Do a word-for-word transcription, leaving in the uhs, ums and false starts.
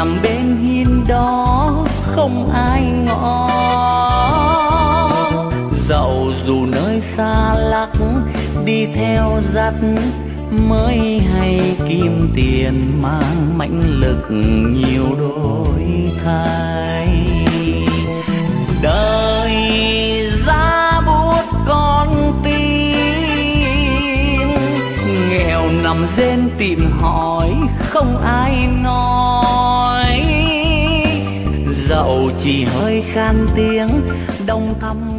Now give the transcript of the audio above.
nằm bên hiên đó không ai ngõ. Dẫu dù nơi xa lắc đi theo dắt mới hay kim tiền mang mãnh lực nhiều đổi thay. Đời giá bút con tim nghèo nằm rên tìm hỏi không ai nói. Dẫu chỉ hơi khan tiếng đông thăm